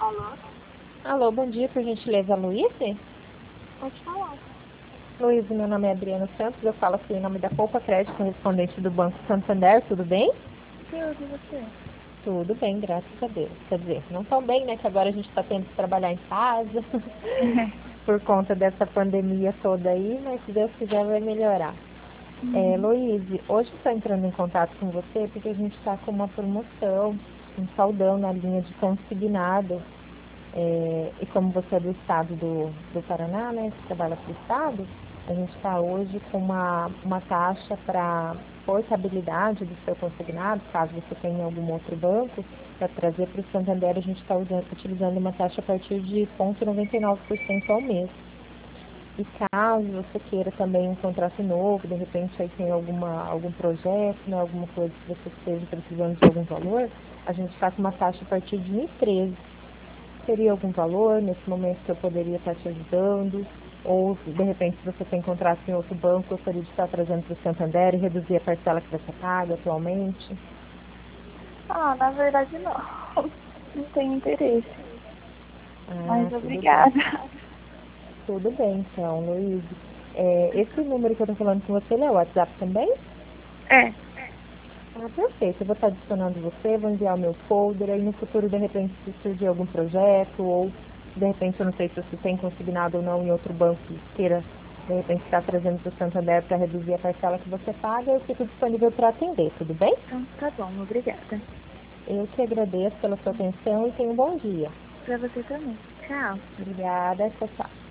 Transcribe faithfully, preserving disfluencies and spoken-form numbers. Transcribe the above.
Alô? Alô, bom dia, por gentileza, Luiz? Pode falar. Luiz, meu nome é Adriana Santos, eu falo aqui em nome da Poupa Crédito, correspondente do Banco Santander, tudo bem? Tudo, e você? Tudo bem, graças a Deus. Quer dizer, não tão bem, né, que agora a gente está tendo que trabalhar em casa, por conta dessa pandemia toda aí, mas se Deus quiser vai melhorar. É, Uhum. Luiz, hoje estou entrando em contato com você porque a gente está com uma promoção, um saldão na linha de consignado. É, e como você é do estado do, do Paraná, né, que trabalha para o estado, a gente está hoje com uma, uma taxa para portabilidade do seu consignado, caso você tenha algum outro banco, para trazer para o Santander, a gente está utilizando uma taxa a partir de zero vírgula noventa e nove por cento ao mês. E caso você queira também um contrato novo, de repente aí tem alguma, algum projeto, né, alguma coisa que você esteja precisando de algum valor, a gente está com uma taxa a partir de mil e treze. Teria algum valor nesse momento que eu poderia estar te ajudando? Ou, de repente, se você tem contrato em outro banco, eu gostaria de estar trazendo para o Santander e reduzir a parcela que você paga atualmente? Ah, na verdade não. Não tenho interesse. Ah, Mas tudo bem. obrigada. Tudo bem, então, Luiz. É, esse número que eu estou falando com você, ele é o WhatsApp também? É. Ah, perfeito. Eu vou estar adicionando você, vou enviar o meu folder, aí no futuro, de repente, se surgir algum projeto, ou de repente, eu não sei se você tem consignado ou não em outro banco que queira, de repente, estar trazendo para o Santander para reduzir a parcela que você paga, eu fico disponível para atender, tudo bem? Então tá bom, obrigada. Eu te agradeço pela sua atenção e tenha um bom dia. Pra você também. Tchau. Obrigada, tchau, tchau.